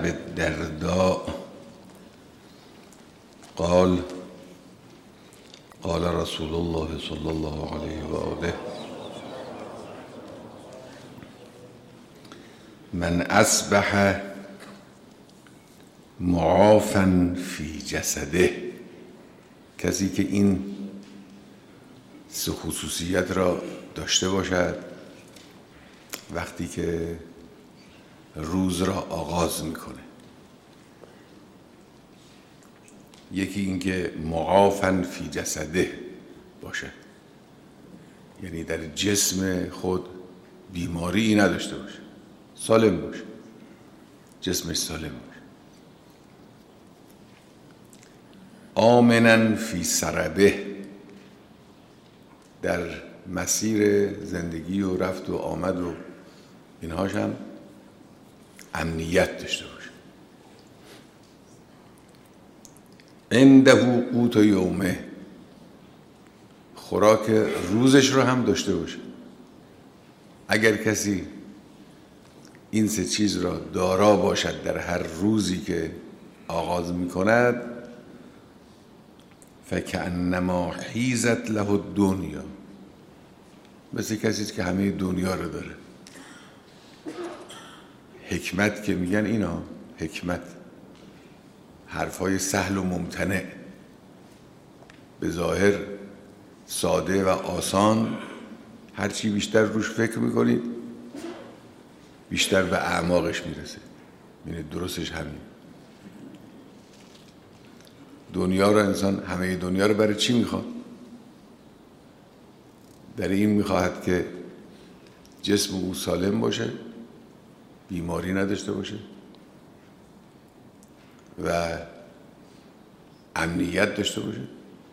ابی الدرداء قال قال رسول الله صلی الله علیه و آله من اصبح معافا فی جسده، کسی که این سه خصوصیت را داشته باشد وقتی که روز را آغاز میکنه. یکی این که معافا فی جسده باشد، یعنی در جسم خود بیماری نداشته باشه، سالم باشه، جسمش سالم باشه. آمنا فی سربه، در مسیر زندگی و رفت و آمد و اینهاش هم امنیت داشته باشه. عنده قوت یومه، خوراک روزش رو هم داشته باشه. اگر کسی این سه چیز را دارا باشد در هر روزی که آغاز می کند، فکأنما حیزت له الدنیا، مثل کسی که همه دنیا رو داره. حکمت که میگن اینا، حکمت حرفای سهل و ممتنع، به ظاهر ساده و آسان، هرچی بیشتر روش فکر میکنید بیشتر به اعماقش میرسه. یعنی درستش همین. دنیا رو انسان، همه دنیا رو برای چی میخواد؟ در این میخواهد که جسم او سالم باشه، بیماری نداشته باشه و امنیت داشته باشه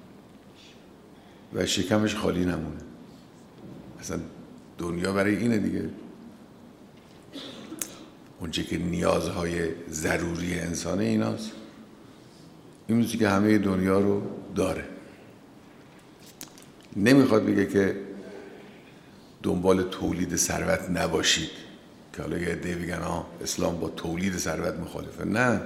و شکمش خالی نمونه. اصلا دنیا برای اینه دیگه. اونچه که نیازهای ضروری انسانه ایناست. این چیزی که همه دنیا رو داره. نمیخواد بگه که دنبال تولید ثروت نباشید، که حالا یه عده بگن اسلام با تولید ثروت مخالفه. نه،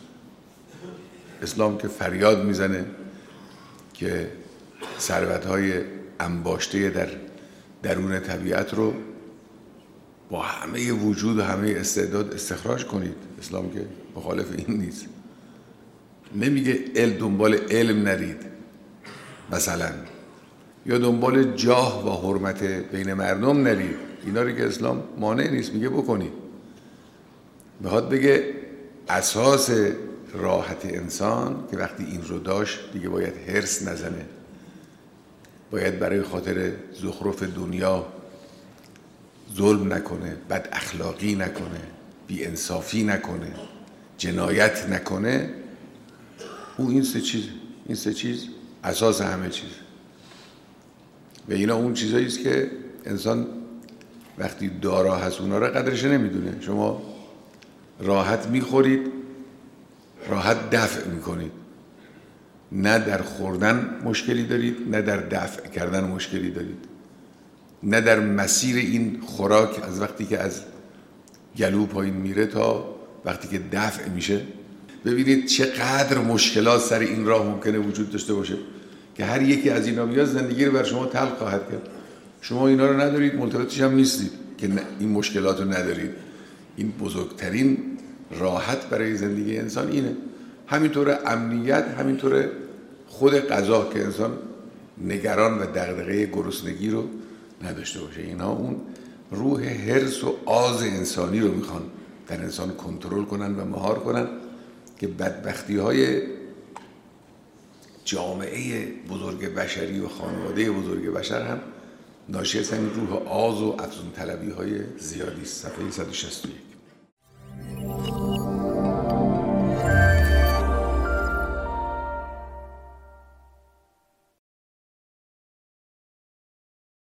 اسلام که فریاد میزنه که ثروت‌های انباشته در درون طبیعت رو با همه وجود و همه استعداد استخراج کنید. اسلام که مخالف این نیست. نمیگه دنبال علم نرید مثلا، یا دنبال جاه و حرمت بین مردم نرید. اینا رو که اسلام مانع نیست، میگه بکنید. میخواد بگه اساس راحت انسان که وقتی این رو داشت دیگه باید حرص نزنه، باید برای خاطر زخرف دنیا ظلم نکنه، بد اخلاقی نکنه، بی انصافی نکنه، جنایت نکنه. او این سه چیز اساس همه چیز. و اینا اون چیزایی است که انسان وقتی دارا هست اونا را قدرش نمیدونه. شما راحت میخورید، راحت دفع میکنید، نه در خوردن مشکلی دارید، نه در دفع کردن مشکلی دارید، نه در مسیر این خوراک از وقتی که از گلو پایین میره تا وقتی که دفع میشه. ببینید چقدر مشکلات سر این راه ممکنه وجود داشته باشه که هر یکی از اینا بیاد زندگی رو بر شما تلخ خواهد کرد. شما اینا رو ندارید، ملتفتش هم نیستید که این مشکلات رو ندارید. این بزرگترین راحت برای زندگی انسان اینه. همینطور امنیت، همینطور خود غذا که انسان نگران و دغدغه گرسنگی رو نداشته باشه. اینا اون روح حرص و آز انسانی رو میخوان در انسان کنترل کنن و مهار کنن که بدبختی های جامعه بزرگ بشری و خانواده بزرگ بشر هم ناشی از این روح آز و افزون طلبی های زیادی است. صفحه 161.